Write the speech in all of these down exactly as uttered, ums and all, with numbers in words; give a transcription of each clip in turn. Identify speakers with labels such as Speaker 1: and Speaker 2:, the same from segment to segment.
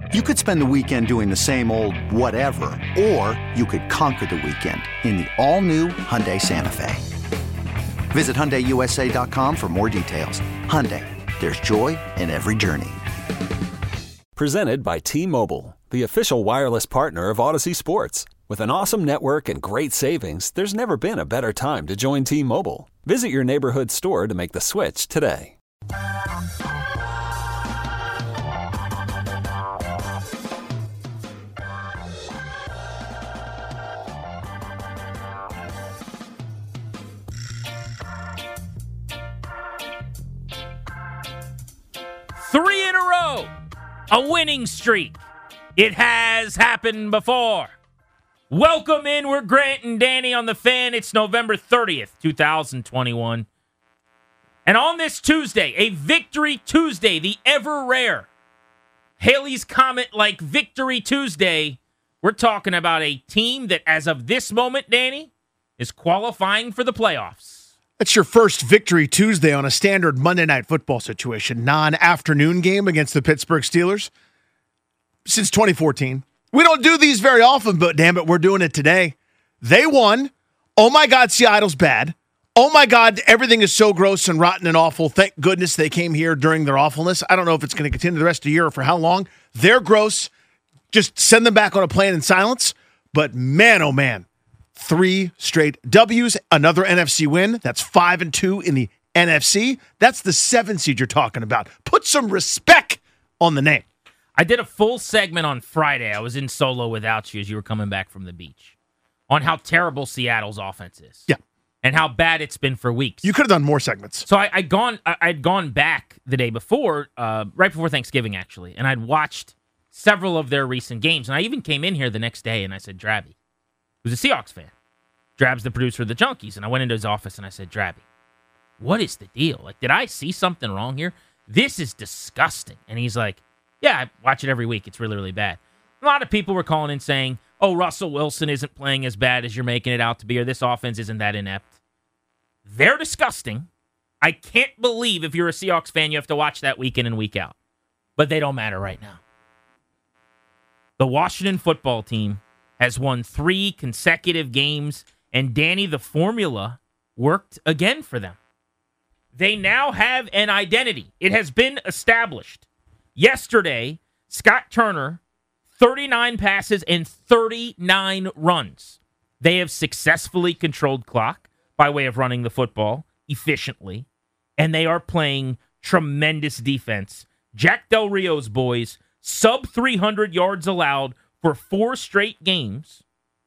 Speaker 1: You could spend the weekend doing the same old whatever, or you could conquer the weekend in the all-new Hyundai Santa Fe. Visit Hyundai U S A dot com for more details. Hyundai, there's joy in every journey.
Speaker 2: Presented by T-Mobile, the official wireless partner of Odyssey Sports. With an awesome network and great savings, there's never been a better time to join T-Mobile. Visit your neighborhood store to make the switch today.
Speaker 3: Three in a row, a winning streak. It has happened before. Welcome in. We're Grant and Danny on the Fan. It's November thirtieth, twenty twenty-one. And on this Tuesday, a Victory Tuesday, the ever rare Halley's Comet-like Victory Tuesday, we're talking about a team that, as of this moment, Danny, is qualifying for the playoffs.
Speaker 4: That's your first Victory Tuesday on a standard Monday Night Football situation, non-afternoon game against the Pittsburgh Steelers since twenty fourteen. We don't do these very often, but damn it, we're doing it today. They won. Oh my God, Seattle's bad. Oh my God, everything is so gross and rotten and awful. Thank goodness they came here during their awfulness. I don't know if it's going to continue the rest of the year or for how long. They're gross. Just send them back on a plane in silence. But man, oh man. Three straight W's, another N F C win. That's five and two in the N F C. That's the seven seed you're talking about. Put some respect on the name.
Speaker 3: I did a full segment on Friday. I was in solo without you as you were coming back from the beach on how terrible Seattle's offense is.
Speaker 4: Yeah.
Speaker 3: And how bad it's been for weeks.
Speaker 4: You could have done more segments.
Speaker 3: So I, I'd gone I, I'd gone back the day before, uh, right before Thanksgiving, actually, and I'd watched several of their recent games. And I even came in here the next day and I said, Drabby, who's a Seahawks fan. Drab's the producer of the Junkies. And I went into his office and I said, Drabby, what is the deal? Like, did I see something wrong here? This is disgusting. And he's like, yeah, I watch it every week. It's really, really bad. A lot of people were calling in saying, oh, Russell Wilson isn't playing as bad as you're making it out to be, or this offense isn't that inept. They're disgusting. I can't believe if you're a Seahawks fan, you have to watch that week in and week out. But they don't matter right now. The Washington football team has won three consecutive games, and Danny, the formula worked again for them. They now have an identity. It has been established. Yesterday, Scott Turner, thirty-nine passes and thirty-nine runs. They have successfully controlled clock by way of running the football efficiently, and they are playing tremendous defense. Jack Del Rio's boys, sub three hundred yards allowed for four straight games.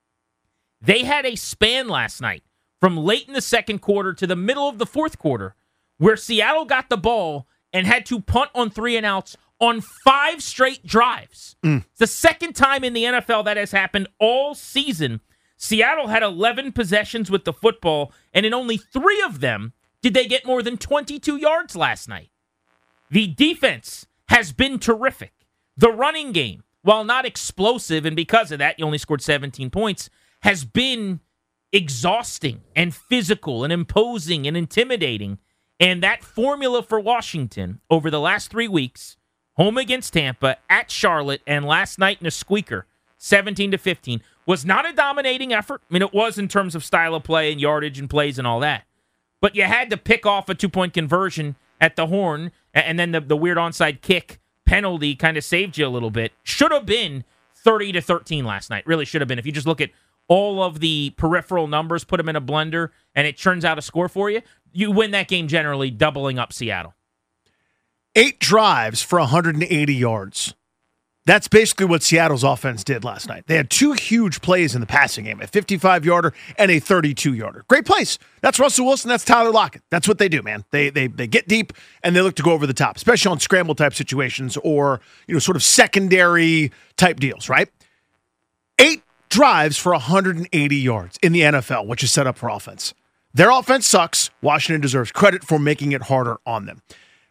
Speaker 3: They had a span last night from late in the second quarter to the middle of the fourth quarter where Seattle got the ball and had to punt on three and outs on five straight drives. Mm. It's the second time in the N F L that has happened all season. Seattle had eleven possessions with the football, and in only three of them did they get more than twenty-two yards last night. The defense has been terrific. The running game, while not explosive, and because of that, you only scored seventeen points, has been exhausting and physical and imposing and intimidating. And that formula for Washington over the last three weeks, home against Tampa, at Charlotte, and last night in a squeaker, seventeen to fifteen, was not a dominating effort. I mean, it was in terms of style of play and yardage and plays and all that. But you had to pick off a two-point conversion at the horn, and then the, the weird onside kick penalty kind of saved you a little bit. Should have been thirty to thirteen last night. Really should have been. If you just look at all of the peripheral numbers, put them in a blender, and it turns out a score for you, you win that game generally, doubling up Seattle.
Speaker 4: Eight drives for one hundred eighty yards. That's basically what Seattle's offense did last night. They had two huge plays in the passing game, a fifty-five-yarder and a thirty-two-yarder. Great plays. That's Russell Wilson. That's Tyler Lockett. That's what they do, man. They they they get deep, and they look to go over the top, especially on scramble-type situations or, you know, sort of secondary-type deals, right? Eight drives for one hundred eighty yards in the N F L, which is set up for offense. Their offense sucks. Washington deserves credit for making it harder on them.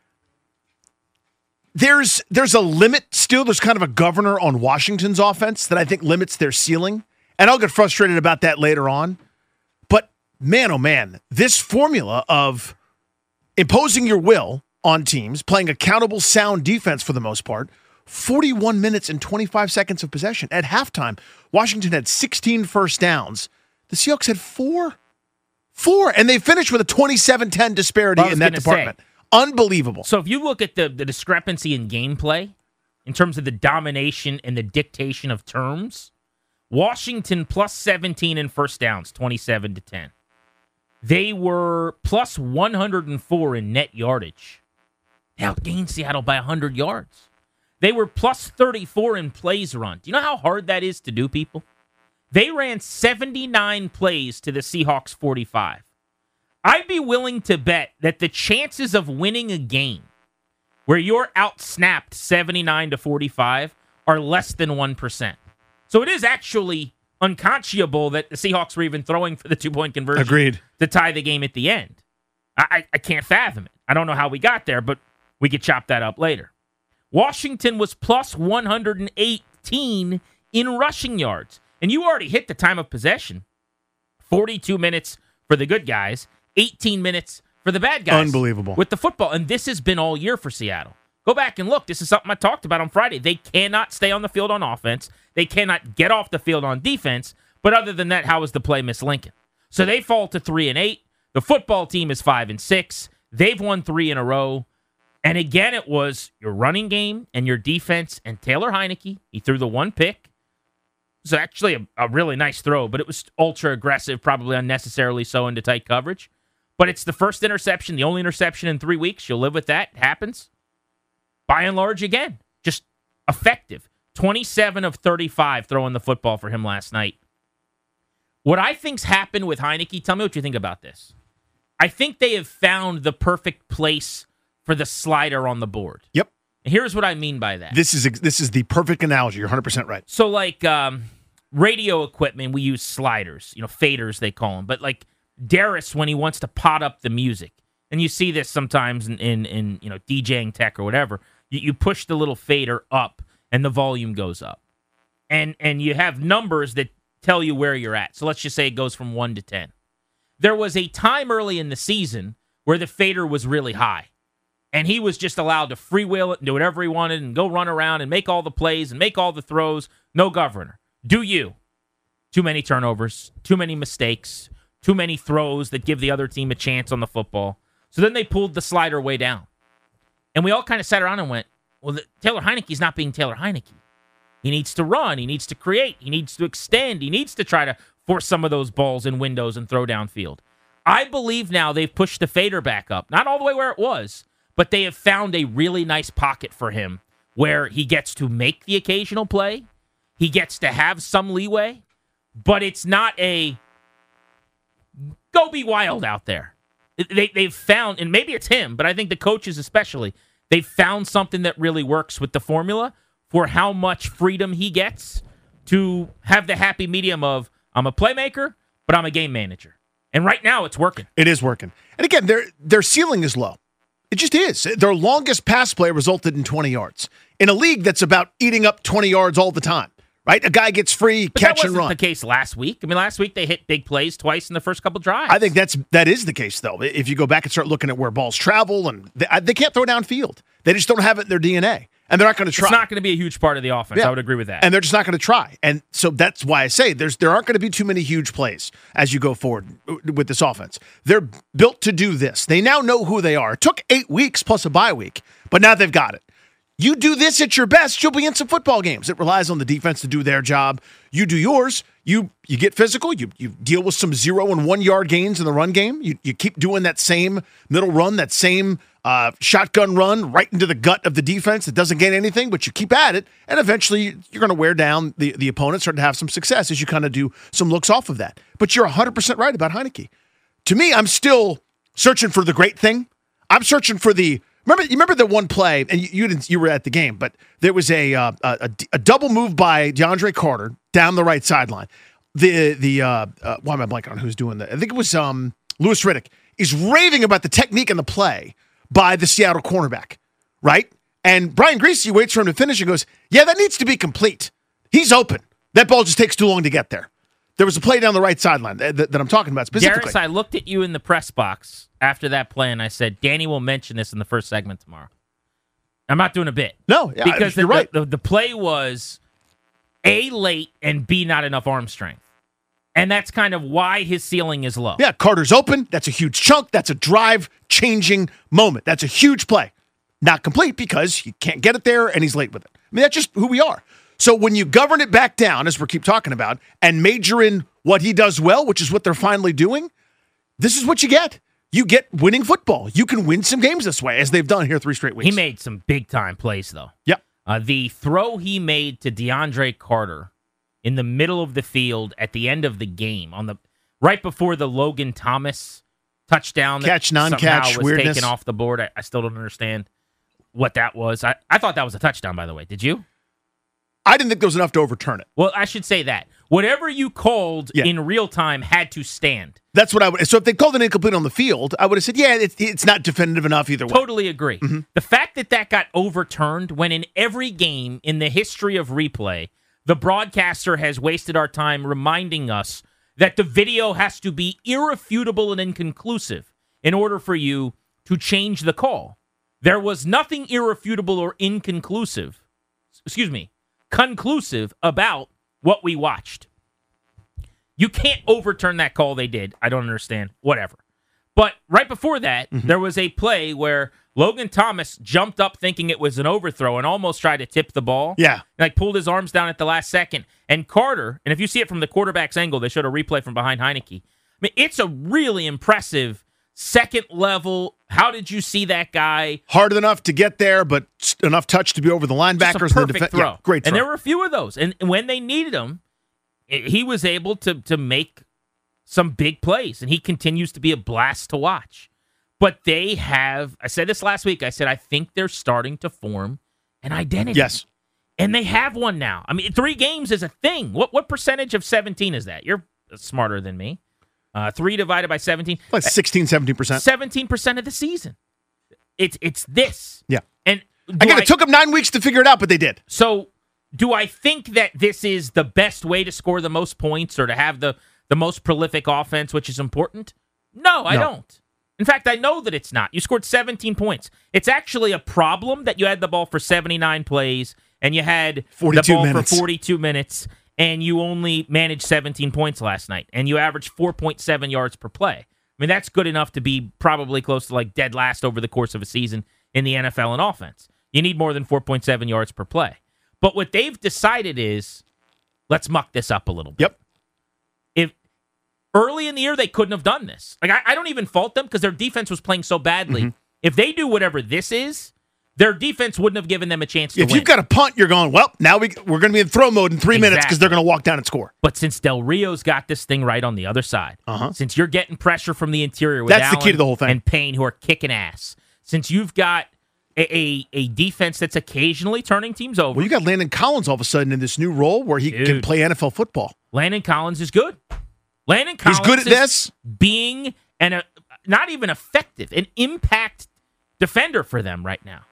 Speaker 4: There's there's a limit still. There's kind of a governor on Washington's offense that I think limits their ceiling. And I'll get frustrated about that later on. But man, oh man, this formula of imposing your will on teams, playing accountable, sound defense for the most part, forty-one minutes and twenty-five seconds of possession. At halftime, Washington had sixteen first downs. The Seahawks had four. Four. And they finished with a twenty-seven ten disparity in that department. Say, Unbelievable.
Speaker 3: So if you look at the, the discrepancy in gameplay, in terms of the domination and the dictation of terms, Washington plus seventeen in first downs, twenty-seven to ten. They were plus one hundred four in net yardage. They outgained Seattle by one hundred yards. They were plus thirty-four in plays run. Do you know how hard that is to do, people? They ran seventy-nine plays to the Seahawks forty-five. I'd be willing to bet that the chances of winning a game where you're outsnapped seventy-nine to forty-five are less than one percent. So it is actually unconscionable that the Seahawks were even throwing for the two-point conversion
Speaker 4: Agreed.
Speaker 3: to tie the game at the end. I, I, I can't fathom it. I don't know how we got there, but we could chop that up later. Washington was plus one hundred eighteen in rushing yards. And you already hit the time of possession. forty-two minutes for the good guys, eighteen minutes for the bad guys.
Speaker 4: Unbelievable.
Speaker 3: With the football. And this has been all year for Seattle. Go back and look. This is something I talked about on Friday. They cannot stay on the field on offense. They cannot get off the field on defense. But other than that, how is the play Miss Lincoln? So they fall to three and eight. The football team is five and six. They've won three in a row. And again, it was your running game and your defense and Taylor Heineke. He threw the one pick. It was actually a, a really nice throw, but it was ultra aggressive, probably unnecessarily so into tight coverage. But it's the first interception, the only interception in three weeks. You'll live with that. It happens. By and large, again, just effective. twenty-seven of thirty-five throwing the football for him last night. What I think's happened with Heineke, tell me what you think about this. I think they have found the perfect place for the slider on the board.
Speaker 4: Yep.
Speaker 3: And here's what I mean by that.
Speaker 4: This is this is the perfect analogy. You're one hundred percent right.
Speaker 3: So like um, radio equipment, we use sliders, you know, faders they call them. But like Darius, when he wants to pot up the music, and you see this sometimes in, in, in you know DJing tech or whatever, you, you push the little fader up and the volume goes up. And and you have numbers that tell you where you're at. So let's just say it goes from one to ten. There was a time early in the season where the fader was really high. And he was just allowed to freewheel it and do whatever he wanted and go run around and make all the plays and make all the throws. No governor. Do you? Too many turnovers, too many mistakes, too many throws that give the other team a chance on the football. So then they pulled the slider way down. And we all kind of sat around and went, well, the, Taylor Heineke's not being Taylor Heineke. He needs to run. He needs to create. He needs to extend. He needs to try to force some of those balls in windows and throw downfield. I believe now they've pushed the fader back up. Not all the way where it was, but they have found a really nice pocket for him where he gets to make the occasional play. He gets to have some leeway, but it's not a go be wild out there. They, they've found, and maybe it's him, but I think the coaches especially, they've found something that really works with the formula for how much freedom he gets to have the happy medium of, I'm a playmaker, but I'm a game manager. And right now it's working.
Speaker 4: It is working. And again, their their ceiling is low. It just is. Their longest pass play resulted in twenty yards. In a league that's about eating up twenty yards all the time, right? A guy gets free,
Speaker 3: but
Speaker 4: catch
Speaker 3: that
Speaker 4: and
Speaker 3: wasn't
Speaker 4: run.
Speaker 3: The case last week. I mean, last week they hit big plays twice in the first couple drives.
Speaker 4: I think that's that is the case, though. If you go back and start looking at where balls travel, and they, they can't throw downfield. They just don't have it in their D N A, and they're not going to try.
Speaker 3: It's not going to be a huge part of the offense.
Speaker 4: Yeah.
Speaker 3: I would agree with that.
Speaker 4: And they're just not going to try. And so that's why I say there's there aren't going to be too many huge plays as you go forward with this offense. They're built to do this. They now know who they are. It took eight weeks plus a bye week, but now they've got it. You do this at your best, you'll be in some football games. It relies on the defense to do their job. You do yours. You you get physical. You you deal with some zero and one yard gains in the run game. You you keep doing that same middle run, that same uh, shotgun run right into the gut of the defense that doesn't gain anything, but you keep at it, and eventually you're going to wear down the, the opponent, start to have some success as you kind of do some looks off of that. But you're one hundred percent right about Heineke. To me, I'm still searching for the great thing. I'm searching for the Remember, you remember the one play, and you, you didn't. You were at the game, but there was a uh, a, a double move by DeAndre Carter down the right sideline. The the uh, uh, why am I blanking on who's doing that? I think it was um, Louis Riddick. He's raving about the technique and the play by the Seattle cornerback, right? And Brian Griese waits for him to finish and goes, "Yeah, that needs to be complete. He's open. That ball just takes too long to get there." There was a play down the right sideline that, that, that I'm talking about specifically.
Speaker 3: Darius, I looked at you in the press box after that play, and I said, Danny will mention this in the first segment tomorrow. I'm not doing a bit.
Speaker 4: No, yeah,
Speaker 3: because
Speaker 4: you're
Speaker 3: the,
Speaker 4: right.
Speaker 3: the, the play was A, late, and B, not enough arm strength. And that's kind of why his ceiling is low.
Speaker 4: Yeah, Carter's open. That's a huge chunk. That's a drive-changing moment. That's a huge play. Not complete because he can't get it there, and he's late with it. I mean, that's just who we are. So when you govern it back down, as we keep talking about, and major in what he does well, which is what they're finally doing, this is what you get. You get winning football. You can win some games this way, as they've done here three straight weeks.
Speaker 3: He made some big-time plays, though.
Speaker 4: Yep.
Speaker 3: Uh, the throw he made to DeAndre Carter in the middle of the field at the end of the game, on the right before the Logan Thomas touchdown,
Speaker 4: catch,
Speaker 3: that
Speaker 4: non-catch,
Speaker 3: somehow was
Speaker 4: weirdness.
Speaker 3: taken off the board. I, I still don't understand what that was. I, I thought that was a touchdown, by the way. Did you?
Speaker 4: I didn't think there was enough to overturn it.
Speaker 3: Well, I should say that. Whatever you called
Speaker 4: Yeah.
Speaker 3: in real time had to stand.
Speaker 4: That's what I would. So if they called it incomplete on the field, I would have said, yeah, it's, it's not definitive enough either way.
Speaker 3: Totally agree.
Speaker 4: Mm-hmm.
Speaker 3: The fact that that got overturned when in every game in the history of replay, the broadcaster has wasted our time reminding us that the video has to be irrefutable and inconclusive in order for you to change the call. There was nothing irrefutable or inconclusive, excuse me, conclusive about what we watched. You can't overturn that call they did. I don't understand. Whatever. But right before that, mm-hmm. there was a play where Logan Thomas jumped up thinking it was an overthrow and almost tried to tip the ball.
Speaker 4: Yeah.
Speaker 3: Like pulled his arms down at the last second. And Carter, and if you see it from the quarterback's angle, they showed a replay from behind Heineke. I mean, it's a really impressive second level. How did you see that guy?
Speaker 4: Hard enough to get there, but enough touch to be over the linebackers.
Speaker 3: Just a perfect
Speaker 4: and the def-
Speaker 3: throw.
Speaker 4: Yeah, great throw.
Speaker 3: And there were a few of those. And when they needed him, he was able to to make some big plays, and he continues to be a blast to watch. But they have, I said this last week, I said, I think they're starting to form an identity.
Speaker 4: Yes.
Speaker 3: And they have one now. I mean, three games is a thing. What what percentage of seventeen is that? You're smarter than me. Uh, three divided by seventeen.
Speaker 4: Like sixteen, seventeen percent.
Speaker 3: seventeen percent of the season. It's it's this.
Speaker 4: Yeah.
Speaker 3: And
Speaker 4: Again, I, it took them nine weeks to figure it out, but they did.
Speaker 3: So do I think that this is the best way to score the most points or to have the, the most prolific offense, which is important? No, I
Speaker 4: no.
Speaker 3: don't. In fact, I know that it's not. You scored seventeen points. It's actually a problem that you had the ball for seventy-nine plays and you had the ball
Speaker 4: minutes.
Speaker 3: for forty-two minutes and you only managed seventeen points last night and you averaged four point seven yards per play. I mean, that's good enough to be probably close to like dead last over the course of a season in the N F L in offense. You need more than four point seven yards per play. But what they've decided is, let's muck this up a little bit.
Speaker 4: Yep.
Speaker 3: If early in the year they couldn't have done this. Like I, I don't even fault them because their defense was playing so badly. Mm-hmm. If they do whatever this is, their defense wouldn't have given them a chance to
Speaker 4: if
Speaker 3: win. If
Speaker 4: you've got a punt, you're going, well, now we, we're going to be in throw mode in three
Speaker 3: exactly.
Speaker 4: minutes because they're going to walk down and score.
Speaker 3: But since Del Rio's got this thing right on the other side,
Speaker 4: uh-huh.
Speaker 3: since you're getting pressure from the interior with
Speaker 4: That's
Speaker 3: Allen
Speaker 4: the key to the whole thing.
Speaker 3: and Payne who are kicking ass, since you've got a, a, a defense that's occasionally turning teams over.
Speaker 4: Well, you got Landon Collins all of a sudden in this new role where he
Speaker 3: Dude.
Speaker 4: can play N F L football.
Speaker 3: Landon Collins is good. Landon Collins
Speaker 4: He's good at
Speaker 3: is
Speaker 4: this.
Speaker 3: being an a, not even effective, an impact defender for them right now.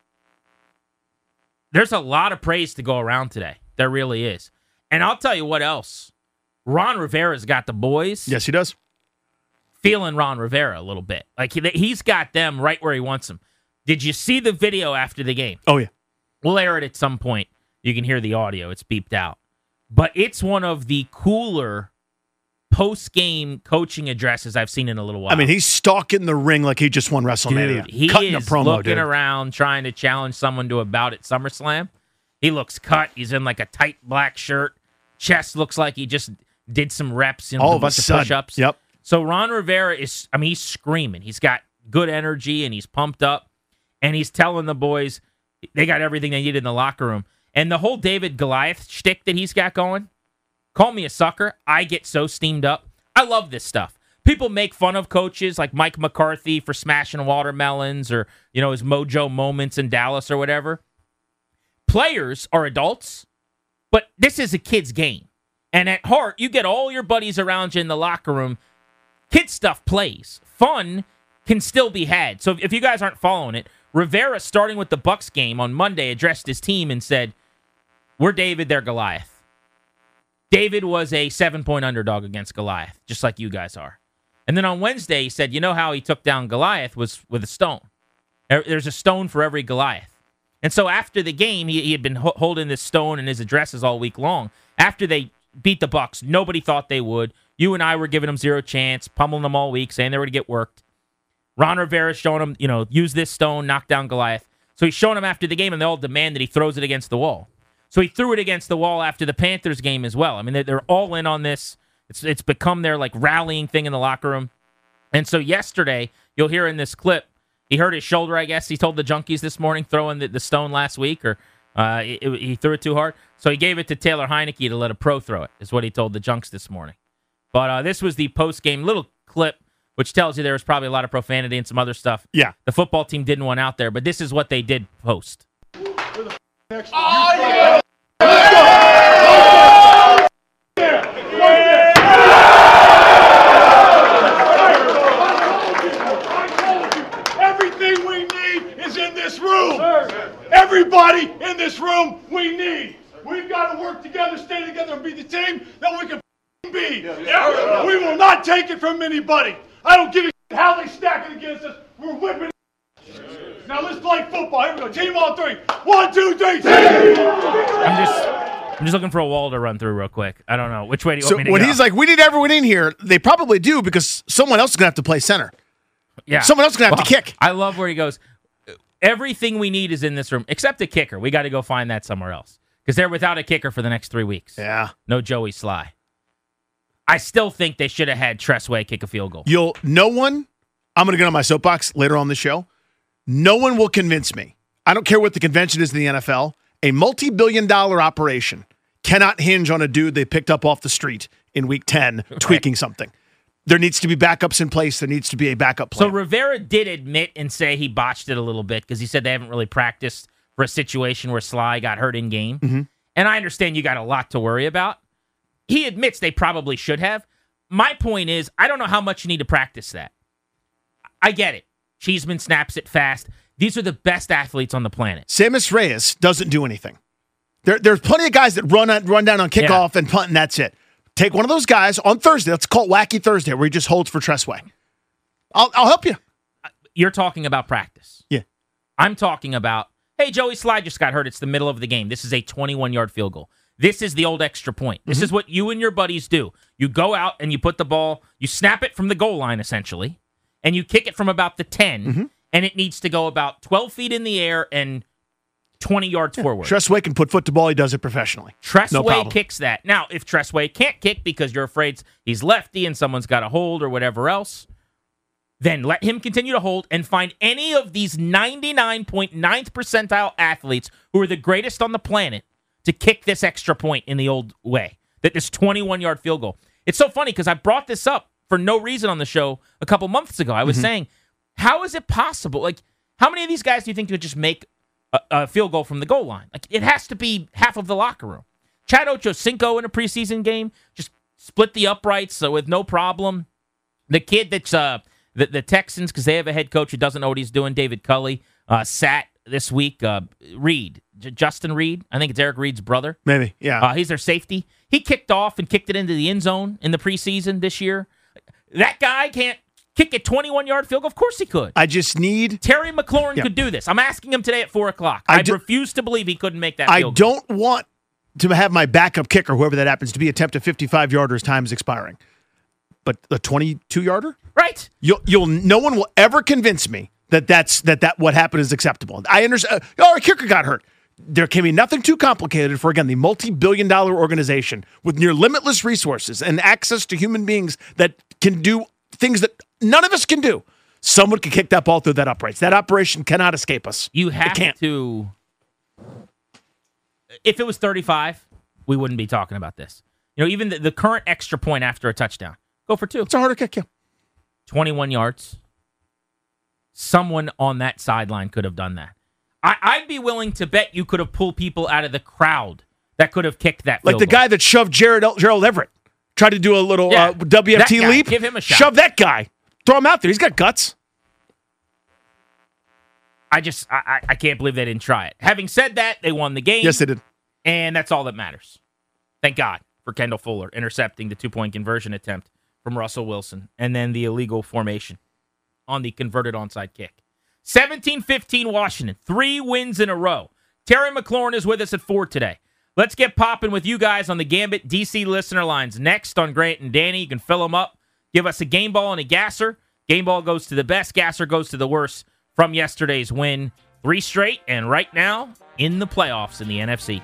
Speaker 3: There's a lot of praise to go around today. There really is. And I'll tell you what else. Ron Rivera's got the boys.
Speaker 4: Yes, he does.
Speaker 3: Feeling Ron Rivera a little bit. Like he, he's got them right where he wants them. Did you see the video after the game?
Speaker 4: Oh, yeah.
Speaker 3: We'll air it at some point. You can hear the audio. It's beeped out. But it's one of the cooler post-game coaching addresses I've seen in a little while.
Speaker 4: I mean, he's stalking the ring like he just won WrestleMania.
Speaker 3: Dude, he
Speaker 4: Cutting
Speaker 3: is
Speaker 4: a promo,
Speaker 3: looking
Speaker 4: dude.
Speaker 3: around trying to challenge someone to a bout at SummerSlam. He looks cut. He's in like a tight black shirt. Chest looks like he just did some reps, you know,
Speaker 4: All
Speaker 3: a
Speaker 4: of a
Speaker 3: bunch of
Speaker 4: sudden.
Speaker 3: push-ups.
Speaker 4: Yep.
Speaker 3: So Ron Rivera is, I mean, he's screaming. He's got good energy and he's pumped up. And he's telling the boys they got everything they need in the locker room. And the whole David Goliath shtick that he's got going, call me a sucker. I get so steamed up. I love this stuff. People make fun of coaches like Mike McCarthy for smashing watermelons or, you know, his mojo moments in Dallas or whatever. Players are adults, but this is a kid's game. And at heart, you get all your buddies around you in the locker room. Kid stuff plays. Fun can still be had. So if you guys aren't following it, Rivera, starting with the Bucs game on Monday, addressed his team and said, we're David, they're Goliath. David was a seven-point underdog against Goliath, just like you guys are. And then on Wednesday, he said, you know how he took down Goliath was with a stone. There's a stone for every Goliath. And so after the game, he, he had been ho- holding this stone in his addresses all week long. After they beat the Bucs, nobody thought they would. You and I were giving them zero chance, pummeling them all week, saying they were going to get worked. Ron Rivera showing them, you know, use this stone, knock down Goliath. So he's showing them after the game, and they all demand that he throws it against the wall. So he threw it against the wall after the Panthers game as well. I mean, they're, they're all in on this. It's it's become their like rallying thing in the locker room. And so yesterday, you'll hear in this clip, he hurt his shoulder, I guess. He told the Junkies this morning, throwing the, the stone last week, or uh, it, it, he threw it too hard. So he gave it to Taylor Heineke to let a pro throw it, is what he told the Junks this morning. But uh, this was the post-game little clip, which tells you there was probably a lot of profanity and some other stuff.
Speaker 4: Yeah.
Speaker 3: The football team didn't want out there, but this is what they did post.
Speaker 5: Oh, yeah! Everything we need is in this room. Everybody in this room we need. We've got to work together, stay together, and be the team that we can be. We will not take it from anybody. I don't give a shit how they stack it against us. We're whipping it. Now let's play football. Here we go. Team on three. One, two, three. Team.
Speaker 3: I'm just, I'm just looking for a wall to run through real quick. I don't know which way do you
Speaker 4: So
Speaker 3: want me to
Speaker 4: when
Speaker 3: go?
Speaker 4: he's like, "We need everyone in here," they probably do because someone else is gonna have to play center.
Speaker 3: yeah,
Speaker 4: Someone else is gonna have
Speaker 3: Well,
Speaker 4: to kick.
Speaker 3: I love where he goes. Everything we need is in this room, except a kicker. We got to go find that somewhere else because they're without a kicker for the next three weeks.
Speaker 4: Yeah.
Speaker 3: No Joey Sly. I still think they should have had Tressway kick a field goal.
Speaker 4: You'll no one. I'm gonna get on my soapbox later on the show. No one will convince me. I don't care what the convention is in the N F L. A multi-billion dollar operation cannot hinge on a dude they picked up off the street in week ten tweaking
Speaker 3: Right.
Speaker 4: something. There needs to be backups in place. There needs to be a backup plan.
Speaker 3: So Rivera did admit and say he botched it a little bit because he said they haven't really practiced for a situation where Sly got hurt in game.
Speaker 4: Mm-hmm.
Speaker 3: And I understand you got a lot to worry about. He admits they probably should have. My point is, I don't know how much you need to practice that. I get it. Cheeseman snaps it fast. These are the best athletes on the planet.
Speaker 4: Samus Reyes doesn't do anything. There, there's plenty of guys that run on, run down on kickoff and punt, and that's it. Take one of those guys on Thursday. Let's call it Wacky Thursday, where he just holds for Tressway. I'll, I'll help you.
Speaker 3: You're talking about practice.
Speaker 4: Yeah.
Speaker 3: I'm talking about, hey, Joey Sly just got hurt. It's the middle of the game. This is a twenty-one-yard field goal. This is the old extra point. This mm-hmm. is what you and your buddies do. You go out and you put the ball, you snap it from the goal line, essentially, and you kick it from about the ten, mm-hmm. and it needs to go about twelve feet in the air and twenty yards
Speaker 4: yeah.
Speaker 3: forward.
Speaker 4: Tressway can put foot to ball. He does it professionally.
Speaker 3: Tressway
Speaker 4: no
Speaker 3: kicks that. Now, if Tressway can't kick because you're afraid he's lefty and someone's got a hold or whatever else, then let him continue to hold and find any of these ninety-nine point ninth percentile athletes who are the greatest on the planet to kick this extra point in the old way, that this twenty-one-yard field goal. It's so funny because I brought this up for no reason on the show a couple months ago. I was mm-hmm. saying, how is it possible? Like, how many of these guys do you think could just make a, a field goal from the goal line? Like, it has to be half of the locker room. Chad Ochocinco in a preseason game just split the uprights so with no problem. The kid that's uh, the, the Texans, because they have a head coach who doesn't know what he's doing, David Culley, uh, sat this week. Uh, Reed, J- Justin Reed, I think it's Eric Reed's brother.
Speaker 4: Maybe, yeah.
Speaker 3: Uh, he's their safety. He kicked off and kicked it into the end zone in the preseason this year. That guy can't kick a twenty-one-yard field goal? Of course he could.
Speaker 4: I just need...
Speaker 3: Terry McLaurin yeah. could do this. I'm asking him today at four o'clock. I, I do, refuse to believe he couldn't make that
Speaker 4: I
Speaker 3: field goal.
Speaker 4: don't want to have my backup kicker, whoever that happens to be, attempt a fifty-five-yarder as time is expiring. But a twenty-two-yarder?
Speaker 3: Right.
Speaker 4: You'll, you'll, no one will ever convince me that that's that, that what happened is acceptable. I understand. Uh, oh, our kicker got hurt. There can be nothing too complicated for, again, the multi-billion dollar organization with near limitless resources and access to human beings that can do things that none of us can do. Someone can kick that ball through that uprights. That operation cannot escape us.
Speaker 3: You have
Speaker 4: it can't.
Speaker 3: to. If it was thirty-five, we wouldn't be talking about this. You know, even the, the current extra point after a touchdown, go for two.
Speaker 4: It's a harder kick, yeah.
Speaker 3: twenty-one yards. Someone on that sideline could have done that. I, I'd be willing to bet you could have pulled people out of the crowd that could have kicked that field
Speaker 4: Like the
Speaker 3: goal.
Speaker 4: guy that shoved Jared Gerald Everett. Tried to do a little
Speaker 3: yeah,
Speaker 4: uh, W F T
Speaker 3: guy,
Speaker 4: leap.
Speaker 3: Give him a shot.
Speaker 4: Shove that guy. Throw him out there. He's got guts.
Speaker 3: I just, I, I can't believe they didn't try it. Having said that, they won the game.
Speaker 4: Yes, they did.
Speaker 3: And that's all that matters. Thank God for Kendall Fuller intercepting the two-point conversion attempt from Russell Wilson and then the illegal formation on the converted onside kick. seventeen fifteen Washington. Three wins in a row. Terry McLaurin is with us at four today. Let's get popping with you guys on the Gambit D C listener lines. Next on Grant and Danny, you can fill them up. Give us a game ball and a gasser. Game ball goes to the best, gasser goes to the worst from yesterday's win. Three straight, and right now, in the playoffs in the N F C.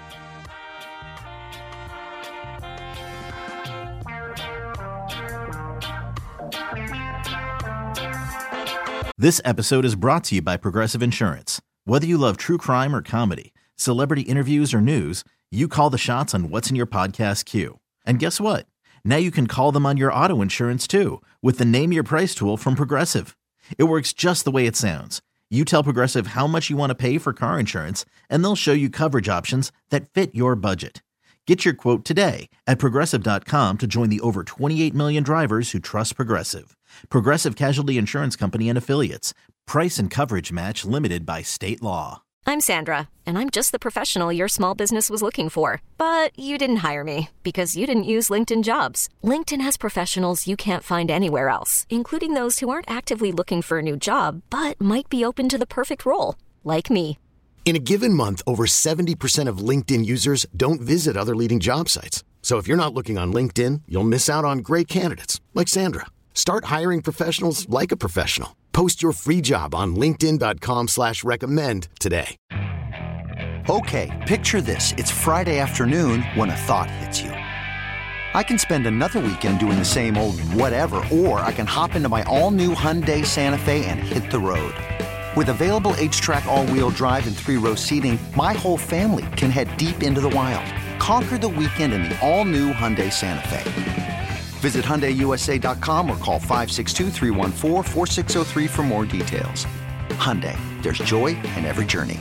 Speaker 6: This episode is brought to you by Progressive Insurance. Whether you love true crime or comedy, celebrity interviews or news, you call the shots on what's in your podcast queue. And guess what? Now you can call them on your auto insurance too with the Name Your Price tool from Progressive. It works just the way it sounds. You tell Progressive how much you want to pay for car insurance, and they'll show you coverage options that fit your budget. Get your quote today at Progressive dot com to join the over twenty-eight million drivers who trust Progressive. Progressive Casualty Insurance Company and Affiliates. Price and coverage match limited by state law.
Speaker 7: I'm Sandra, and I'm just the professional your small business was looking for. But you didn't hire me because you didn't use LinkedIn Jobs. LinkedIn has professionals you can't find anywhere else, including those who aren't actively looking for a new job, but might be open to the perfect role, like me.
Speaker 8: In a given month, over seventy percent of LinkedIn users don't visit other leading job sites. So if you're not looking on LinkedIn, you'll miss out on great candidates like Sandra. Start hiring professionals like a professional. Post your free job on linkedin dot com slash recommend today.
Speaker 1: Okay, picture this. It's Friday afternoon when a thought hits you. I can spend another weekend doing the same old whatever, or I can hop into my all-new Hyundai Santa Fe and hit the road. With available H-Track all-wheel drive and three-row seating, my whole family can head deep into the wild. Conquer the weekend in the all-new Hyundai Santa Fe. Visit Hyundai U S A dot com or call five six two, three one four, four six zero three for more details. Hyundai, there's joy in every journey.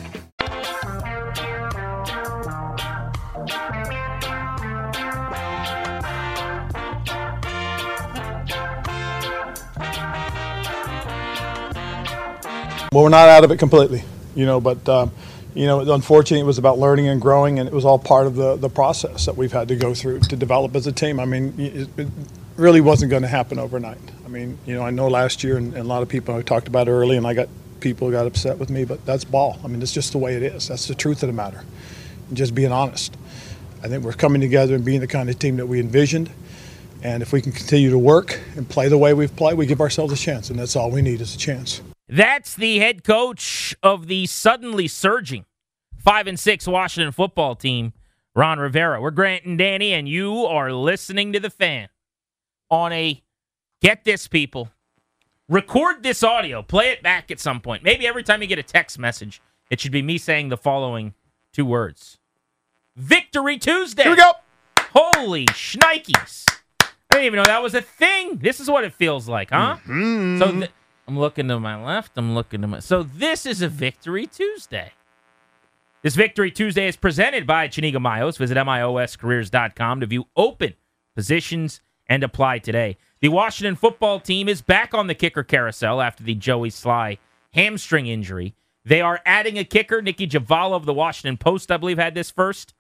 Speaker 9: Well, we're not out of it completely, you know, but, um, you know, unfortunately, it was about learning and growing, and it was all part of the, the process that we've had to go through to develop as a team. I mean, it, it really wasn't going to happen overnight. I mean, you know, I know last year, and, and a lot of people I talked about it early, and I got people got upset with me, but that's ball. I mean, it's just the way it is. That's the truth of the matter. And just being honest. I think we're coming together and being the kind of team that we envisioned. And if we can continue to work and play the way we've played, we give ourselves a chance, and that's all we need is a chance.
Speaker 3: That's the head coach of the suddenly surging five and six Washington football team, Ron Rivera. We're Grant and Danny, and you are listening to The Fan on a, get this, people, record this audio, play it back at some point. Maybe every time you get a text message, it should be me saying the following two words. Victory Tuesday.
Speaker 4: Here we go.
Speaker 3: Holy shnikes. I didn't even know that was a thing. This is what it feels like, huh?
Speaker 4: Mm-hmm.
Speaker 3: So th- I'm looking to my left. I'm looking to my... So this is a Victory Tuesday. This Victory Tuesday is presented by Chiniga Mayos. Visit M I O S careers dot com to view open positions and apply today. The Washington football team is back on the kicker carousel after the Joey Sly hamstring injury. They are adding a kicker. Nikki Javala of the Washington Post, I believe, had this first.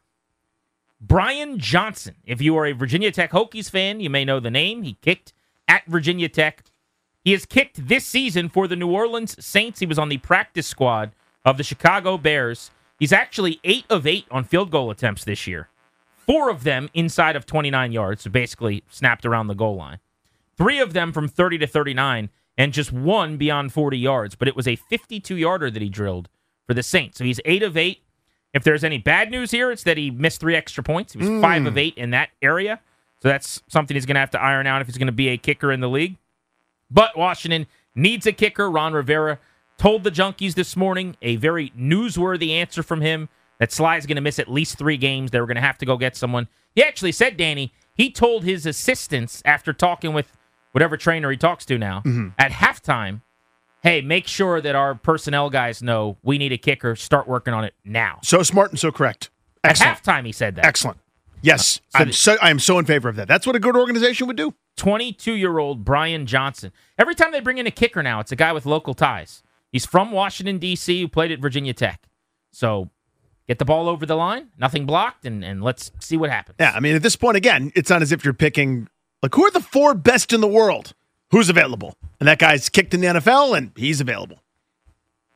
Speaker 3: Brian Johnson. If you are a Virginia Tech Hokies fan, you may know the name. He kicked at Virginia Tech. He has kicked this season for the New Orleans Saints. He was on the practice squad of the Chicago Bears. He's actually eight of eight on field goal attempts this year. Four of them inside of twenty-nine yards, so basically snapped around the goal line. Three of them from thirty to thirty-nine, and just one beyond forty yards. But it was a fifty-two-yarder that he drilled for the Saints. So he's eight of eight. If there's any bad news here, it's that he missed three extra points. He was mm. five of eight in that area. So that's something he's going to have to iron out if he's going to be a kicker in the league. But Washington needs a kicker. Ron Rivera told the Junkies this morning, a very newsworthy answer from him, that Sly's going to miss at least three games. They were going to have to go get someone. He actually said, Danny, he told his assistants after talking with whatever trainer he talks to now, mm-hmm. at halftime, hey, make sure that our personnel guys know we need a kicker. Start working on it now.
Speaker 4: So smart and so correct. Excellent.
Speaker 3: At halftime, he said that.
Speaker 4: Excellent. Yes,
Speaker 3: uh, so
Speaker 4: I'm, so, I'm so in favor of that. That's what a good organization would do.
Speaker 3: twenty-two-year-old Brian Johnson. Every time they bring in a kicker now, it's a guy with local ties. He's from Washington, D C, who played at Virginia Tech. So get the ball over the line, nothing blocked, and, and let's see what happens.
Speaker 4: Yeah, I mean, at this point, again, it's not as if you're picking, like, who are the four best in the world? Who's available? And that guy's kicked in the N F L, and he's available.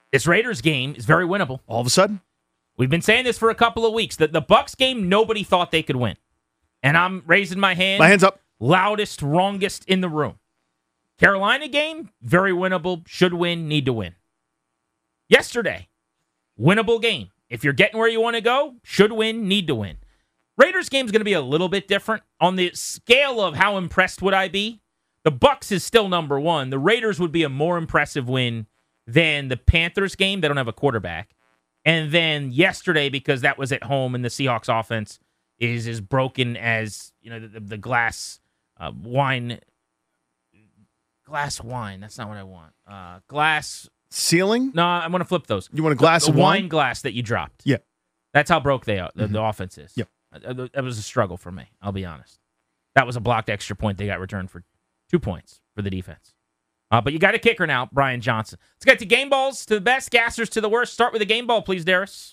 Speaker 3: This Raiders game is very winnable.
Speaker 4: All of a sudden?
Speaker 3: We've been saying this for a couple of weeks. The, the Bucs game, nobody thought they could win. And I'm raising my hand.
Speaker 4: My hand's up.
Speaker 3: Loudest, wrongest in the room. Carolina game, very winnable. Should win, need to win. Yesterday, winnable game. If you're getting where you want to go, should win, need to win. Raiders game is going to be a little bit different. On the scale of how impressed would I be, the Bucs is still number one. The Raiders would be a more impressive win than the Panthers game. They don't have a quarterback. And then yesterday, because that was at home and the Seahawks offense is as broken as, you know, the, the glass uh, wine. Glass wine. That's not what I want. Uh, glass.
Speaker 4: Ceiling?
Speaker 3: No, I want to flip those.
Speaker 4: You want a glass
Speaker 3: the, the
Speaker 4: of
Speaker 3: wine?
Speaker 4: wine
Speaker 3: glass that you dropped.
Speaker 4: Yeah.
Speaker 3: That's how broke they are. The,
Speaker 4: mm-hmm.
Speaker 3: the offense is.
Speaker 4: Yep.
Speaker 3: Uh, that was a struggle for me. I'll be honest. That was a blocked extra point. They got returned for two points for the defense. Uh, but you got a kicker now, Brian Johnson. Let's get to game balls, to the best, gassers to the worst. Start with a game ball, please, Darius.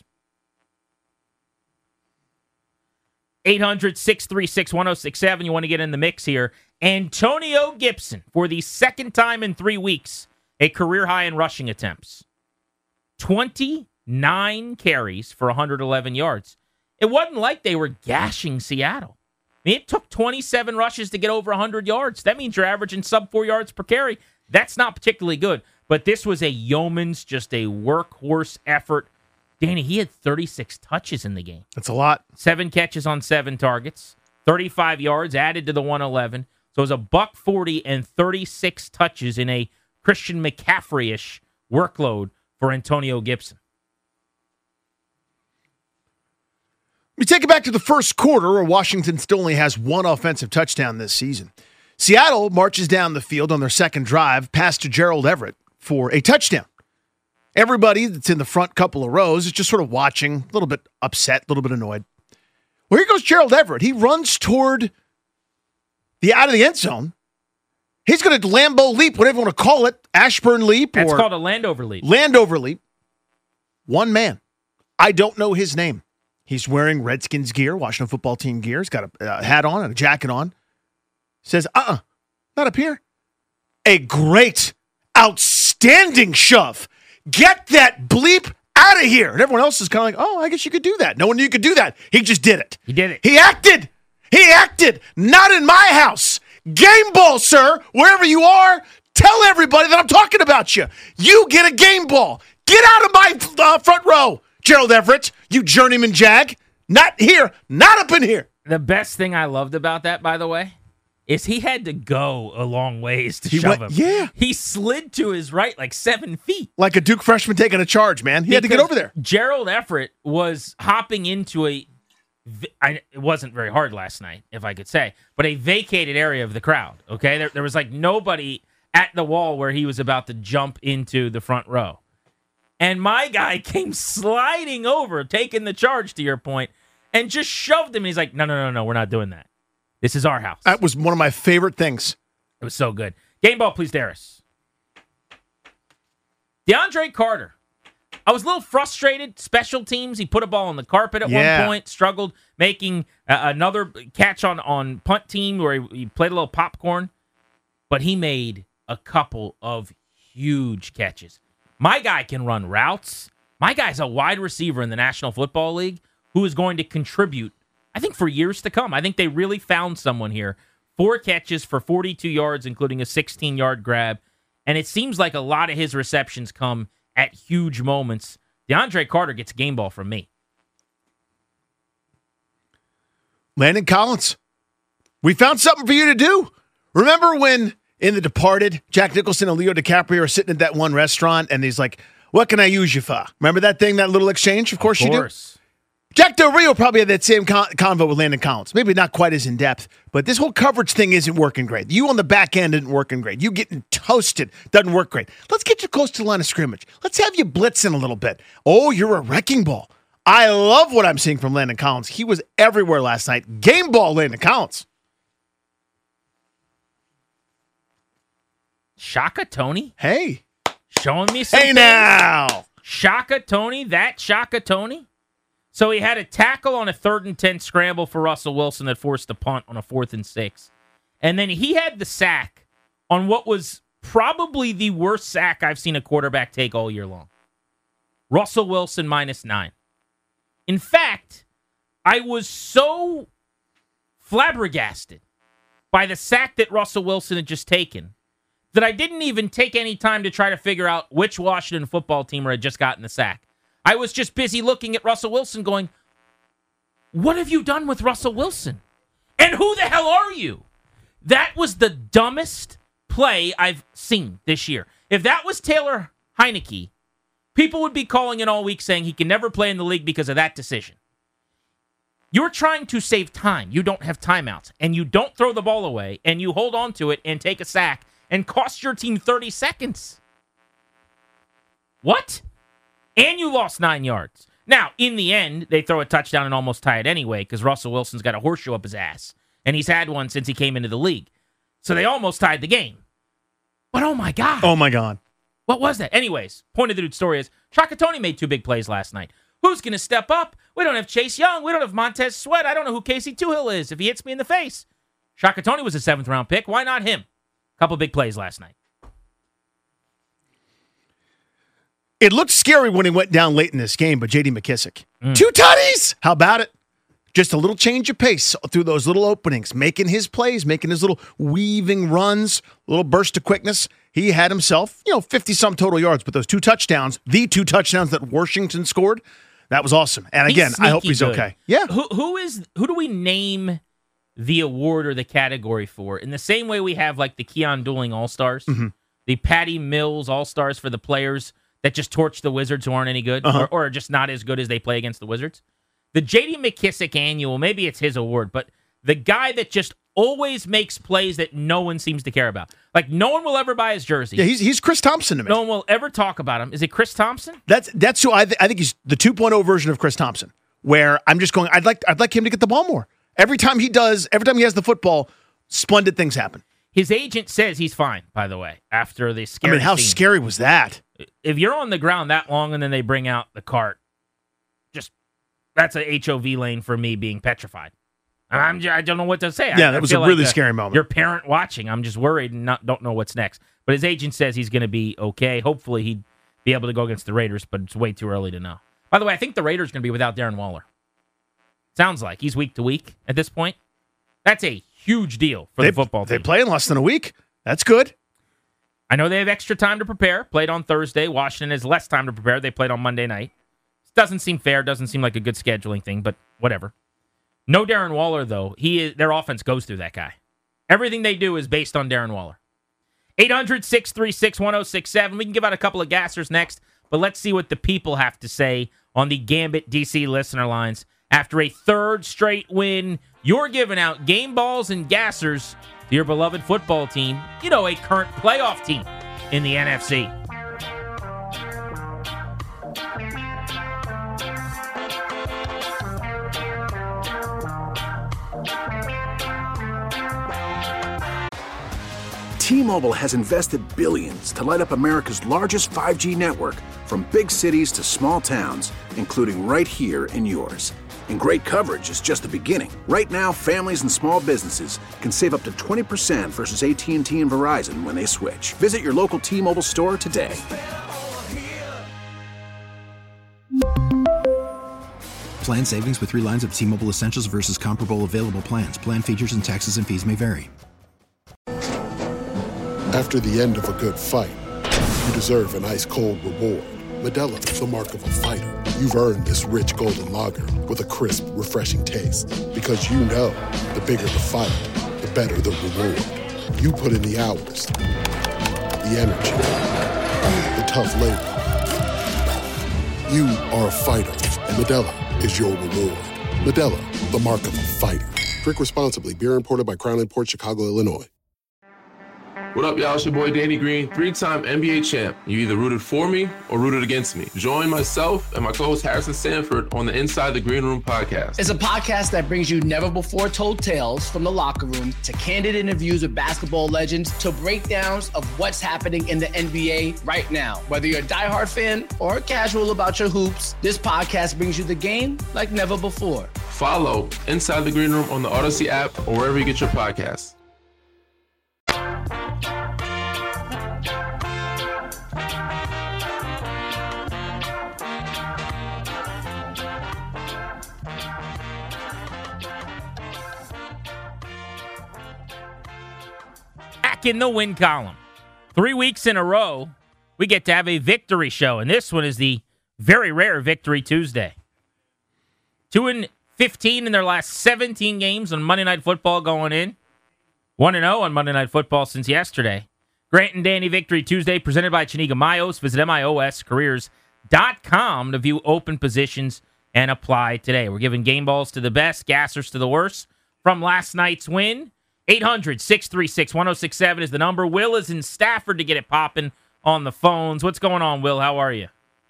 Speaker 3: eight hundred, six three six, one oh six seven. You want to get in the mix here. Antonio Gibson, for the second time in three weeks, a career high in rushing attempts. twenty-nine carries for one hundred eleven yards. It wasn't like they were gashing Seattle. I mean, it took twenty-seven rushes to get over one hundred yards. That means you're averaging sub four yards per carry. That's not particularly good. But this was a yeoman's, just a workhorse effort. Danny, he had thirty-six touches in the game.
Speaker 4: That's a lot.
Speaker 3: Seven catches on seven targets. thirty-five yards added to the one eleven. So it was a buck forty and thirty-six touches in a Christian McCaffrey-ish workload for Antonio Gibson.
Speaker 4: We take it back to the first quarter, where Washington still only has one offensive touchdown this season. Seattle marches down the field on their second drive, pass to Gerald Everett for a touchdown. Everybody that's in the front couple of rows is just sort of watching, a little bit upset, a little bit annoyed. Well, here goes Gerald Everett. He runs toward the out of the end zone. He's going to Lambeau leap, whatever you want to call it, Ashburn leap.
Speaker 3: That's
Speaker 4: or
Speaker 3: called a Landover leap.
Speaker 4: Landover leap. One man. I don't know his name. He's wearing Redskins gear, Washington football team gear. He's got a uh, hat on and a jacket on. Says, uh-uh, not up here. A great, outstanding shove. Get that bleep out of here. And everyone else is kind of like, oh, I guess you could do that. No one knew you could do that. He just did it.
Speaker 3: He did it.
Speaker 4: He acted. He acted. Not in my house. Game ball, sir. Wherever you are, tell everybody that I'm talking about you. You get a game ball. Get out of my uh, front row, Gerald Everett, you journeyman jag. Not here. Not up in here.
Speaker 3: The best thing I loved about that, by the way, is he had to go a long ways to
Speaker 4: He
Speaker 3: shove
Speaker 4: went-
Speaker 3: him.
Speaker 4: yeah.
Speaker 3: He slid to his right like seven feet.
Speaker 4: Like a Duke freshman taking a charge, man. He had to get
Speaker 3: Because
Speaker 4: over there.
Speaker 3: Gerald Everett was hopping into a, I, it wasn't very hard last night, if I could say, but a vacated area of the crowd, okay? There, there was like nobody at the wall where he was about to jump into the front row. And my guy came sliding over, taking the charge, to your point, and just shoved him. And he's like, no, no, no, no, we're not doing that. This is our house.
Speaker 4: That was one of my favorite things.
Speaker 3: It was so good. Game ball, please, Darius. DeAndre Carter. I was a little frustrated. Special teams. He put a ball on the carpet at
Speaker 4: Yeah.
Speaker 3: one point. Struggled making uh, another catch on, on punt team where he, he played a little popcorn. But he made a couple of huge catches. My guy can run routes. My guy's a wide receiver in the National Football League who is going to contribute, I think, for years to come. I think they really found someone here. Four catches for forty-two yards, including a sixteen-yard grab. And it seems like a lot of his receptions come at huge moments. DeAndre Carter gets a game ball from me.
Speaker 4: Landon Collins, we found something for you to do. Remember when in The Departed, Jack Nicholson and Leo DiCaprio are sitting at that one restaurant, and he's like, what can I use you for? Remember that thing, that little exchange? Of course,
Speaker 3: Of
Speaker 4: you do.
Speaker 3: course.
Speaker 4: Jack Del Rio probably had that same con- convo with Landon Collins. Maybe not quite as in-depth, but this whole coverage thing isn't working great. You on the back end isn't working great. You getting toasted doesn't work great. Let's get you close to the line of scrimmage. Let's have you blitzing a little bit. Oh, you're a wrecking ball. I love what I'm seeing from Landon Collins. He was everywhere last night. Game ball, Landon Collins.
Speaker 3: Shaka Tony
Speaker 4: Hey.
Speaker 3: showing me some
Speaker 4: Hey
Speaker 3: things.
Speaker 4: now.
Speaker 3: Shaka Tony, that Shaka Tony. So he had a tackle on a third and ten scramble for Russell Wilson that forced a punt on a fourth and six. And then he had the sack on what was probably the worst sack I've seen a quarterback take all year long. Russell Wilson minus nine. In fact, I was so flabbergasted by the sack that Russell Wilson had just taken that I didn't even take any time to try to figure out which Washington football teamer had just gotten the sack. I was just busy looking at Russell Wilson going, what have you done with Russell Wilson? And who the hell are you? That was the dumbest play I've seen this year. If that was Taylor Heineke, people would be calling in all week saying he can never play in the league because of that decision. You're trying to save time. You don't have timeouts, and you don't throw the ball away, and you hold on to it and take a sack and cost your team thirty seconds. What? And you lost nine yards. Now, in the end, they throw a touchdown and almost tie it anyway because Russell Wilson's got a horseshoe up his ass, and he's had one since he came into the league. So they almost tied the game. But oh my God.
Speaker 4: Oh my God.
Speaker 3: What was that? Anyways, point of the dude's story is Shaka Toney made two big plays last night. Who's going to step up? We don't have Chase Young. We don't have Montez Sweat. I don't know who Casey Tuhill is if he hits me in the face. Shaka Toney was a seventh round pick. Why not him? Couple big plays last night.
Speaker 4: It looked scary when he went down late in this game, but J D McKissic.
Speaker 3: Mm.
Speaker 4: Two tutties! How about it? Just a little change of pace through those little openings, making his plays, making his little weaving runs, a little burst of quickness. He had himself, you know, fifty-some total yards, but those two touchdowns, the two touchdowns that Washington scored, that was awesome. And again, I hope he's
Speaker 3: good.
Speaker 4: okay. Yeah.
Speaker 3: Who who is who do we name the award or the category for? In the same way we have like the Keon Dooling All-Stars,
Speaker 4: mm-hmm.
Speaker 3: the Patty Mills All-Stars for the players that just torch the Wizards who aren't any good
Speaker 4: uh-huh.
Speaker 3: or, or are just not as good as they play against the Wizards. The J D McKissic annual, maybe it's his award, but the guy that just always makes plays that no one seems to care about. Like, no one will ever buy his jersey.
Speaker 4: Yeah, he's he's Chris Thompson to me.
Speaker 3: No one will ever talk about him. Is it Chris Thompson?
Speaker 4: That's that's who I th- I think he's the two point oh version of Chris Thompson, where I'm just going, I'd like I'd like him to get the ball more. Every time he does, every time he has the football, splendid things happen.
Speaker 3: His agent says he's fine, by the way, after the scary
Speaker 4: I mean, how
Speaker 3: scene.
Speaker 4: scary was that?
Speaker 3: If you're on the ground that long and then they bring out the cart, just that's a H O V lane for me being petrified. And I'm just, I don't know what to say.
Speaker 4: Yeah,
Speaker 3: I,
Speaker 4: that
Speaker 3: I
Speaker 4: was a
Speaker 3: feel
Speaker 4: really
Speaker 3: like
Speaker 4: scary moment.
Speaker 3: Your parent watching, I'm just worried and not, don't know what's next. But his agent says he's going to be okay. Hopefully he'd be able to go against the Raiders, but it's way too early to know. By the way, I think the Raiders are going to be without Darren Waller. Sounds like he's week to week at this point. That's a huge deal for
Speaker 4: they,
Speaker 3: the football team.
Speaker 4: They play in less than a week. That's good.
Speaker 3: I know they have extra time to prepare. Played on Thursday. Washington has less time to prepare. They played on Monday night. Doesn't seem fair. Doesn't seem like a good scheduling thing, but whatever. No Darren Waller, though. He is, their offense goes through that guy. Everything they do is based on Darren Waller. eight hundred, six three six, one oh six seven. We can give out a couple of gassers next, but let's see what the people have to say on the Gambit D C listener lines. After a third straight win, you're giving out game balls and gassers to your beloved football team. You know, a current playoff team in the N F C.
Speaker 10: T-Mobile has invested billions to light up America's largest five G network, from big cities to small towns, including right here in yours. And great coverage is just the beginning. Right now, families and small businesses can save up to twenty percent versus A T and T and Verizon when they switch. Visit your local T-Mobile store today.
Speaker 11: Plan savings with three lines of T-Mobile Essentials versus comparable available plans. Plan features and taxes and fees may vary.
Speaker 12: After the end of a good fight, you deserve an ice-cold reward. Modelo is the mark of a fighter. You've earned this rich golden lager with a crisp, refreshing taste. Because you know, the bigger the fight, the better the reward. You put in the hours, the energy, the tough labor. You are a fighter, and Modelo is your reward. Modelo, the mark of a fighter. Drink responsibly. Beer imported by Crown Imports, Chicago, Illinois.
Speaker 13: What up, y'all? It's your boy Danny Green, three-time N B A champ. You either rooted for me or rooted against me. Join myself and my co-host Harrison Sanford on the Inside the Green Room podcast.
Speaker 14: It's a podcast that brings you never-before-told tales from the locker room to candid interviews with basketball legends to breakdowns of what's happening in the N B A right now. Whether you're a diehard fan or casual about your hoops, this podcast brings you the game like never before.
Speaker 13: Follow Inside the Green Room on the Odyssey app or wherever you get your podcasts.
Speaker 3: back in the win column. Three weeks in a row, we get to have a victory show, and this one is the very rare Victory Tuesday. Two and fifteen in their last seventeen games on Monday Night Football going in. One and zero on Monday Night Football since yesterday. Grant and Danny Victory Tuesday, presented by Chiniga Mayos. Visit M I O S careers dot com to view open positions and apply today. We're giving game balls to the best, gassers to the worst from last night's win. eight hundred, six three six, one oh six seven is the number. Will is in Stafford to get it popping on the phones. What's going on, Will? How are you?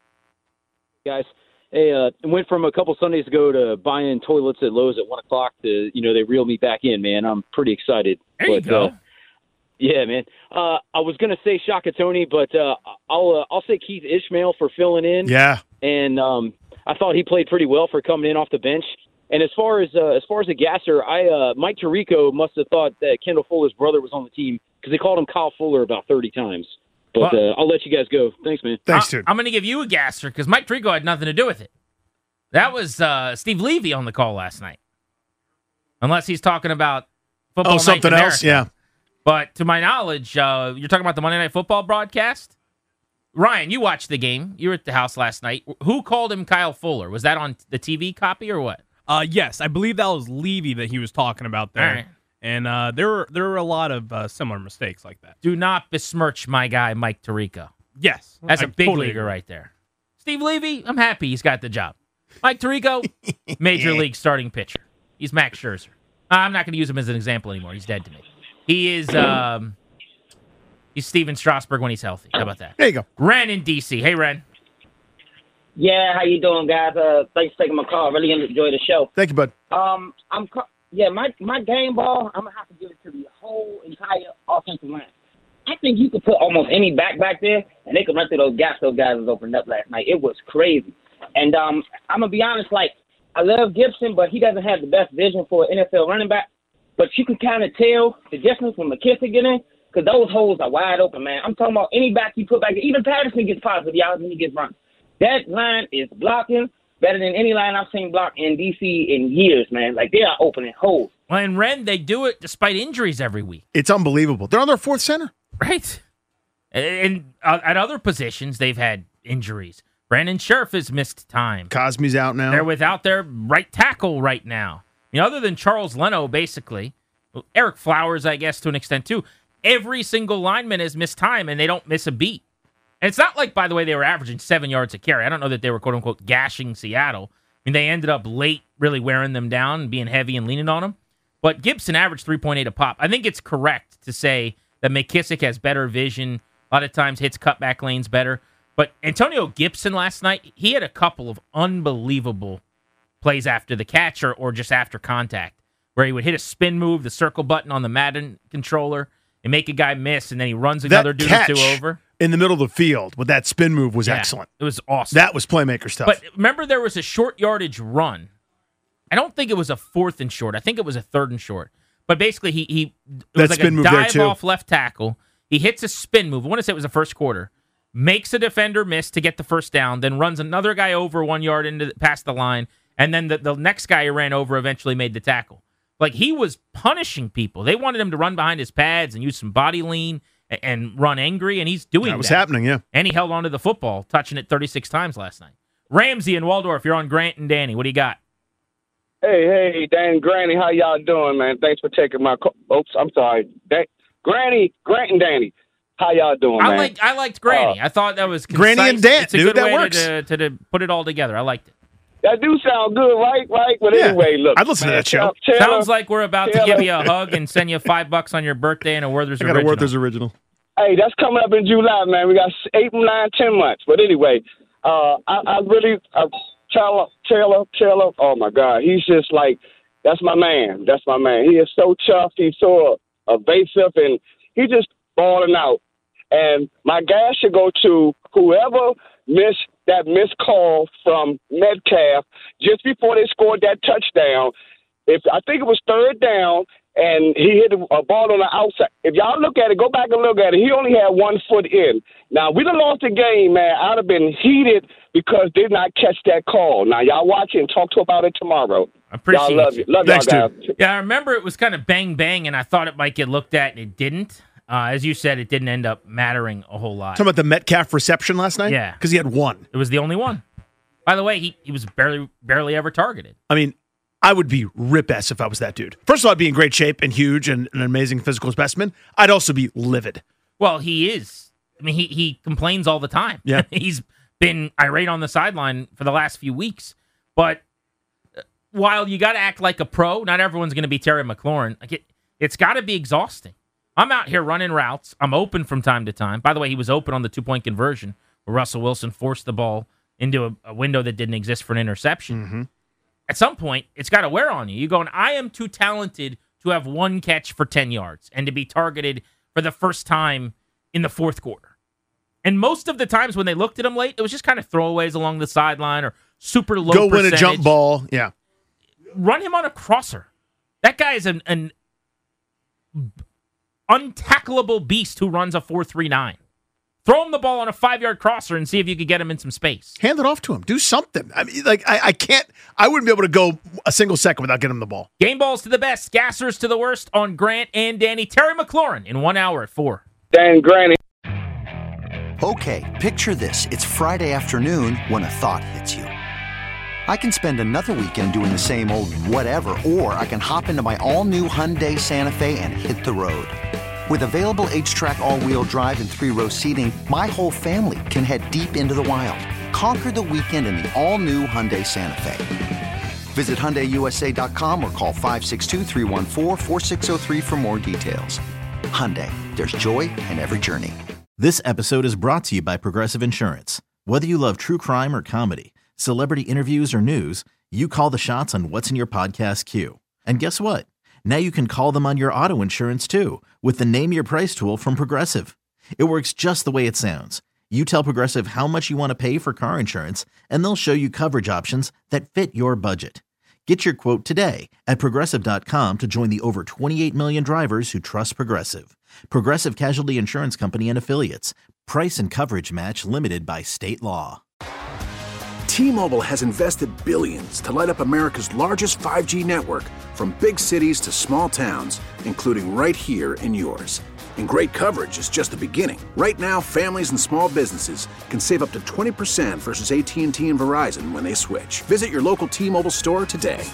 Speaker 15: Guys, hey, uh, went from a couple Sundays ago to buying toilets at Lowe's at one o'clock to, you know, they reel me back in, man. I'm pretty excited.
Speaker 3: There you
Speaker 15: but,
Speaker 3: go.
Speaker 15: Uh, yeah, man. Uh, I was going to say Shaka Tony, but uh, I'll uh, I'll say Keith Ishmael for filling in.
Speaker 4: Yeah.
Speaker 15: And um, I thought he played pretty well for coming in off the bench. And as far as uh, as far as a gasser, I uh, Mike Tirico must have thought that Kendall Fuller's brother was on the team because they called him Kyle Fuller about thirty times. But
Speaker 3: Well-
Speaker 15: uh, I'll let you guys go. Thanks, man.
Speaker 4: Thanks,
Speaker 3: I-
Speaker 4: dude.
Speaker 3: I'm going to give you a gasser because Mike Tirico had nothing to do with it. That was uh, Steve Levy on the call last night. Unless he's talking about football
Speaker 4: Oh,
Speaker 3: night in
Speaker 4: something else?
Speaker 3: America.
Speaker 4: Yeah.
Speaker 3: But to my knowledge, uh, you're talking about the Monday Night Football broadcast? Ryan, you watched the game. You were at the house last night. Who called him Kyle Fuller? Was that on the T V copy or what?
Speaker 16: Uh, yes, I believe that was Levy that he was talking about there.
Speaker 3: All right.
Speaker 16: And uh, there were there were a lot of uh, similar mistakes like that.
Speaker 3: Do not besmirch my guy, Mike Tirico.
Speaker 16: Yes.
Speaker 3: That's
Speaker 16: a
Speaker 3: a big leaguer right there. Steve Levy, I'm happy he's got the job. Mike Tirico, major league starting pitcher. He's Max Scherzer. I'm not going to use him as an example anymore. He's dead to me. He is um, he's Steven Strasburg when he's healthy. How about that?
Speaker 4: There you go.
Speaker 3: Ren in D C. Hey, Ren.
Speaker 17: Yeah, how you doing, guys? Uh, thanks for taking my call. Really enjoy the show.
Speaker 4: Thank you, bud.
Speaker 17: Um, I'm ca- yeah, my my game ball. I'm gonna have to give it to the whole entire offensive line. I think you could put almost any back back there, and they could run through those gaps those guys was opened up last night. It was crazy. And um, I'm gonna be honest, like I love Gibson, but he doesn't have the best vision for an N F L running back. But you can kind of tell the difference when McKissick get in, because those holes are wide open, man. I'm talking about any back you put back there. Even Patterson gets positive yards when he gets run. That line is blocking better than any line I've seen block in D C in years, man. Like, they are opening holes.
Speaker 3: Well, in Ren, they do it despite injuries every week.
Speaker 4: It's unbelievable. They're on their fourth center.
Speaker 3: Right. And uh, at other positions, they've had injuries. Brandon Scherf has missed time.
Speaker 4: Cosme's out now.
Speaker 3: They're without their right tackle right now. You know, other than Charles Leno, basically, well, Eric Flowers, I guess, to an extent, too, every single lineman has missed time, and they don't miss a beat. And it's not like, by the way, they were averaging seven yards a carry. I don't know that they were, quote-unquote, gashing Seattle. I mean, they ended up late really wearing them down and being heavy and leaning on them. But Gibson averaged three point eight a pop. I think it's correct to say that McKissick has better vision, a lot of times hits cutback lanes better. But Antonio Gibson last night, he had a couple of unbelievable plays after the catch or, or just after contact, where he would hit a spin move, the circle button on the Madden controller, and make a guy miss, and then he runs another dude or two over.
Speaker 4: In the middle of the field with that spin move was
Speaker 3: Yeah,
Speaker 4: excellent.
Speaker 3: It was awesome.
Speaker 4: That was playmaker stuff.
Speaker 3: But remember, there was a short yardage run. I don't think it was a fourth and short. I think it was a third and short. But basically, he he it
Speaker 4: That
Speaker 3: was like
Speaker 4: spin
Speaker 3: a
Speaker 4: move there,
Speaker 3: dive
Speaker 4: too.
Speaker 3: off left tackle. He hits a spin move. I want to say it was the first quarter. Makes a defender miss to get the first down, then runs another guy over one yard into the, past the line, and then the, the next guy he ran over eventually made the tackle. Like, he was punishing people. They wanted him to run behind his pads and use some body lean and, and run angry, and he's doing that.
Speaker 4: That was happening, yeah.
Speaker 3: And he held onto the football, touching it thirty-six times last night. Ramsey and Waldorf, you're on Grant and Danny. What do you got?
Speaker 18: Hey, hey, Dan, Granny, how y'all doing, man? Thanks for taking my call. Oops, I'm sorry. Dan, Granny, Grant and Danny, how y'all doing,
Speaker 3: I
Speaker 18: man?
Speaker 3: like I liked Granny.
Speaker 18: Uh,
Speaker 3: I thought that was
Speaker 4: Granny
Speaker 3: concise.
Speaker 4: and Dan,
Speaker 3: It's a
Speaker 4: dude,
Speaker 3: good
Speaker 4: that
Speaker 3: way
Speaker 4: works.
Speaker 3: To, to, to put it all together. I liked it.
Speaker 18: That do sound good, right? Right? But
Speaker 4: Yeah,
Speaker 18: anyway, look.
Speaker 4: I'd listen to
Speaker 18: man,
Speaker 4: that show.
Speaker 18: Taylor-
Speaker 3: Sounds like we're about to
Speaker 18: Taylor-
Speaker 3: give you a hug and send you five bucks on your birthday and a Werther's
Speaker 4: I got
Speaker 3: original.
Speaker 4: a Werther's original.
Speaker 18: Hey, that's coming up in July, man. We got eight, nine, ten months. But anyway, uh, I, I really, uh, Taylor, Taylor, Taylor, oh, my God. He's just like, that's my man. That's my man. He is so tough. He's so evasive, and he's just balling out. And my gas should go to whoever missed that missed call from Metcalf just before they scored that touchdown. If I think it was third down, and he hit a ball on the outside. If y'all look at it, go back and look at it. He only had one foot in. Now, we done lost the game, man. I'd have been heated because they did not catch that call. Now, y'all watch it and talk to about it tomorrow.
Speaker 3: I appreciate
Speaker 18: y'all love
Speaker 3: you.
Speaker 18: you. Love
Speaker 4: Thanks,
Speaker 18: y'all guys.
Speaker 3: Yeah, I remember it was kind of bang bang, and I thought it might get looked at, and it didn't. Uh, as you said, it didn't end up mattering a whole lot.
Speaker 4: Talking about the Metcalf reception last night?
Speaker 3: Yeah.
Speaker 4: Because he had one.
Speaker 3: It was the only one. By the way, he, he was barely barely ever targeted.
Speaker 4: I mean, I would be rip-ass if I was that dude. First of all, I'd be in great shape and huge and an amazing physical specimen. I'd also be livid.
Speaker 3: Well, he is. I mean, he, he complains all the time.
Speaker 4: Yeah.
Speaker 3: He's been irate on the sideline for the last few weeks. But while you got to act like a pro, not everyone's going to be Terry McLaurin. Like it, it's got to be exhausting. I'm out here running routes. I'm open from time to time. By the way, he was open on the two-point conversion where Russell Wilson forced the ball into a, a window that didn't exist for an interception.
Speaker 4: Mm-hmm.
Speaker 3: At some point, it's got to wear on you. You're going, I am too talented to have one catch for ten yards and to be targeted for the first time in the fourth quarter. And most of the times when they looked at him late, it was just kind of throwaways along the sideline or super low
Speaker 4: Go
Speaker 3: percentage.
Speaker 4: win a jump ball. Yeah.
Speaker 3: Run him on a crosser. That guy is an, an untackleable beast who runs a four three nine. Throw him the ball on a five-yard crosser and see if you could get him in some space.
Speaker 4: Hand it off to him. Do something. I mean, like I, I can't. I wouldn't be able to go a single second without getting him the ball.
Speaker 3: Game balls to the best, gassers to the worst on Grant and Danny. Terry McLaurin in one hour at four.
Speaker 18: Dan Granny.
Speaker 1: Okay, picture this. It's Friday afternoon when a thought hits you. I can spend another weekend doing the same old whatever, or I can hop into my all-new Hyundai Santa Fe and hit the road. With available H-Track all-wheel drive and three-row seating, my whole family can head deep into the wild. Conquer the weekend in the all-new Hyundai Santa Fe. Visit Hyundai U S A dot com or call five six two, three one four, four six zero three for more details. Hyundai, there's joy in every journey.
Speaker 6: This episode is brought to you by Progressive Insurance. Whether you love true crime or comedy, celebrity interviews or news, you call the shots on what's in your podcast queue. And guess what? Now you can call them on your auto insurance too with the Name Your Price tool from Progressive. It works just the way it sounds. You tell Progressive how much you want to pay for car insurance, and they'll show you coverage options that fit your budget. Get your quote today at Progressive dot com to join the over twenty-eight million drivers who trust Progressive. Progressive Casualty Insurance Company and Affiliates. Price and coverage match limited by state law.
Speaker 10: T-Mobile has invested billions to light up America's largest five G network, from big cities to small towns, including right here in yours. And great coverage is just the beginning. Right now, families and small businesses can save up to twenty percent versus A T and T and Verizon when they switch. Visit your local T-Mobile store today.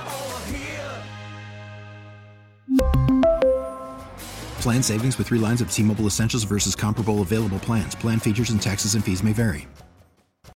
Speaker 11: Plan savings with three lines of T-Mobile Essentials versus comparable available plans. Plan features and taxes and fees may vary.